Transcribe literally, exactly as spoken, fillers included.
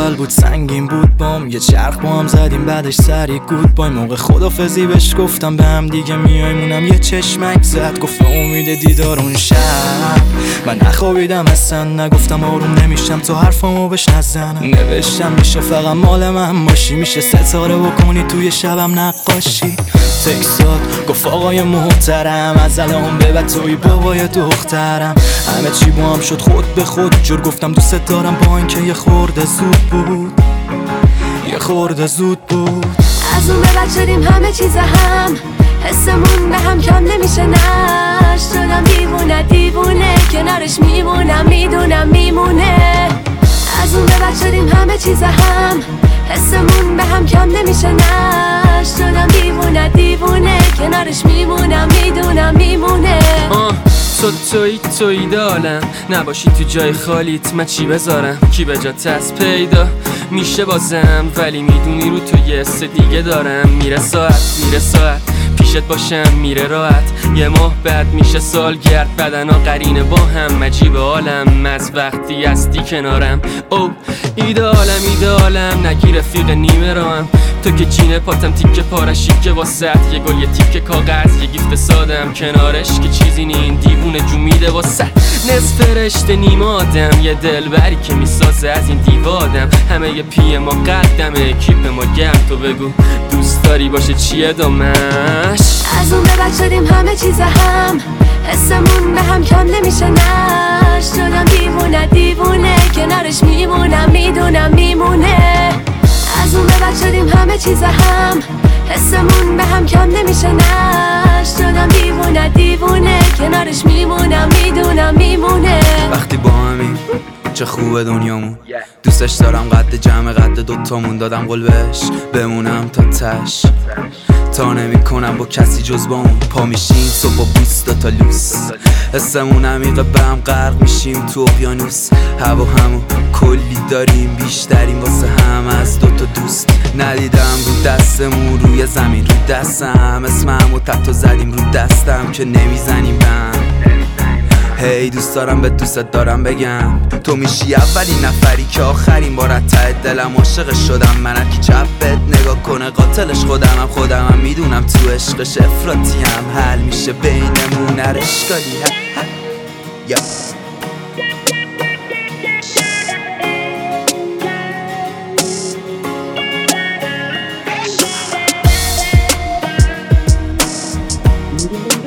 اول بود سنگین بود بام، یه چرخ با هم زدیم بعدش سری گود بای. موقع خدافزی بهش گفتم به هم دیگه میایمونم، یه چشمک زد گفت امید دیدار اون شب. من نخوابیدم اصلا، نگفتم آروم نمیشم تو حرفامو بهش نزنم. نوشتم میشه فقط مال من باشی، میشه ستاره بکنی توی شبم نقاشی. تکسات گفت آقای محترم از الان به بعد توی بابای دخترم. همه چی با هم شد خود به خود، جور گفتم دوست دارم با اینکه یه خورده زود بود، یه خورده زود بود. از اون به بعد شدیم همه چیز هم، حسمون به هم کم نمیشه نش. شدم دیوونه دیوونه کنارش میمونم، میدونم میمونه. از اون به بعد شدیم همه چیز هم، حسمون به هم کم نمیشه نش. شدم دیوونه دیوونه کنارش میمونم، میدونم میمونه. تو توی توی دالم نباشی تو جای خالیت، من چی بذارم کی به جا تست پیدا میشه بازم. ولی میدونی رو تو یه حس دیگه دارم، میره ساعت میره ساعت پیشت باشم میره راحت. یه ماه بعد میشه سالگرد، بدنا قرینه با هم عجیب عالم. از وقتی هستی کنارم او ایدالم ایدالم، نگی رفیق نیمه راهم. تو که جینه پاتم تیکه پارشی که واسط، یه گل یه تیکه کاغذ یه گیفت سادم کنارش که چیزی نین دیوونه جو میده واسط. نصف رشته نیم آدم، یه دلبری که میسازه از این دیوادم. همه یه پی ما قدمه کیپ ما گرم، تو بگو دوست داری باشه چیه دامش. از اون به بعد شدیم همه چیز هم، حسمون به هم کم نمیشه نش. شدم دیوونه دیوونه کنارش میمونم، میدونم میمونه. از اون به بعد شدیم همه چیز هم، حسمون به هم کم نمیشه نش. شدم دیوونه دیوونه کنارش میمونم، میدونم میمونه. وقتی با همین چه خوبه دنیامون، دوستش دارم قد جمع قد دوتامون. دادم قول بهش بمونم تا تش، تا نمی کنم با کسی جز با اون. پا میشیم صبح با بوست تا لوس، حسمون عمیقه به هم غرق میشیم تو اقیانوس. هوا همو کلی داریم بیشتریم واسه هم از دوتا دوست. ندیدم رو دستمون روی زمین رو دستم، اسمم و تحت زدیم رو دستم که نمیزنیم بم. هی hey, دوست دارم به دوست دارم بگم، تو میشی اولین نفری که آخرین بار از ته دلم عاشق شدم. من هرکی چپت نگاه کنه قاتلش خودمم، خودمم میدونم تو عشقش افراطیم. حل میشه بینمون هر اشکالی. yeah.